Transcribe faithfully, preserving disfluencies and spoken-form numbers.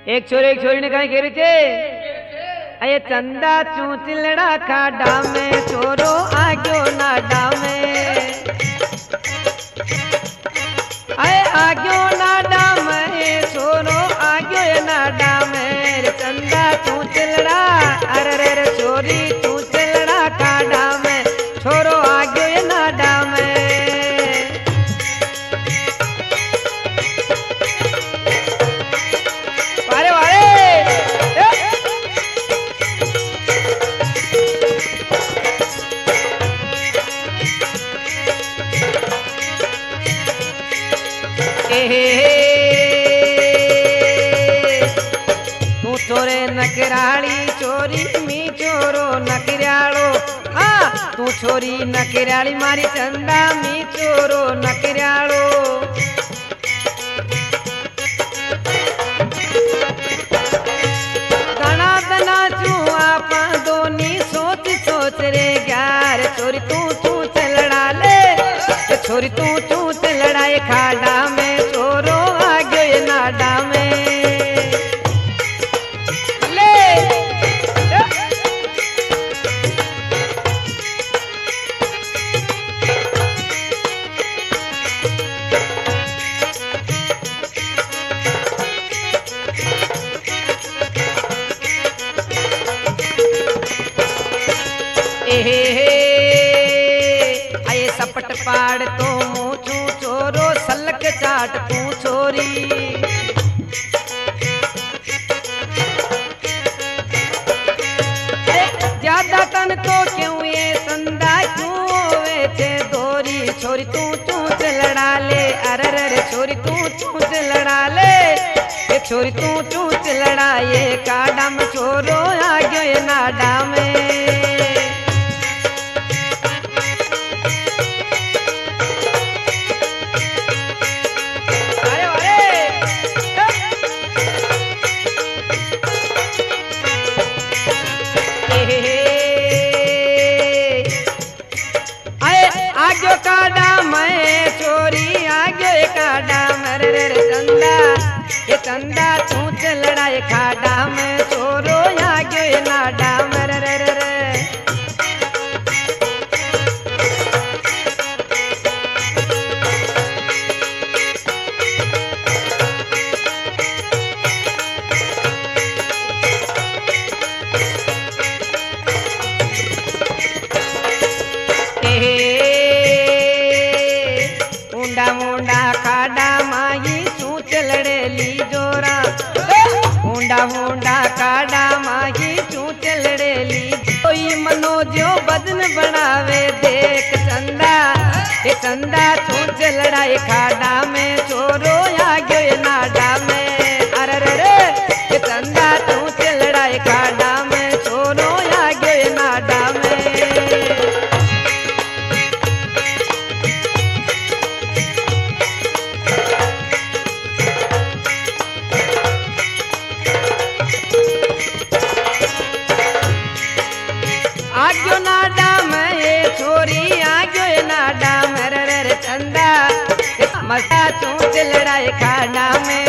एक छोरी एक छोरी ने कहा घेरे छे अये चंदा चूच लड़ा खाडा में छोरो आग्यो नाडा में अये आग्यो नाडा में छोरो आग्यो नाडा में चंदा चूच लड़ा अरे रे छोरी चूच लड़ा खाडा में छोरो आग्यो नाडा में तू छोरे नकराली चोरी मी चोरो नकरालो हाँ तू छोरी नकराली मारी चंदा मी चोरो नकरालो गणा दना चू आप दोनी सोच सोच रे यार छोरी तू तू लड़ा ले छोरी तू तू लड़ाई खाडा में छोरो आगे नाडा में ले आये सपट पाड़ तो मुँचू चोरो सलक चाट तू छोरी ज्यादा तन तो क्यों ये संदा क्यों वेचे दोरी छोरी तू चूच लड़ा ले अरे रे छोरी तू चूच लड़ा ले ये छोरी तू चूच लड़ा ये काडा में छोरो आ गयो ये नाडा में आग्यो काडा मैं चोरी आग्यो काडा मरे रे चंदा ये चंदा चूच लड़ाई खाडा में चोरो आग्यो नाडा मरे रे रे रे मुंडा मुंडा खाडा माही चूच लड़ेली जोरा मुंडा मुंडा खाडा माही चूच लड़ेली कोई मनोजो बदन बनावे देख चंदा ये चंदा चूच लड़ाई खाडा में चोरो आ गयो नाडा में अरे रे रे ये चंदा चूच लड़ाई खाडा में चोरो आ गयो नाडा में आग्यो नाडा में छोरी आग्यो नाडा में रे रे चंदा मस्ता चूच लड़ाई खाडा में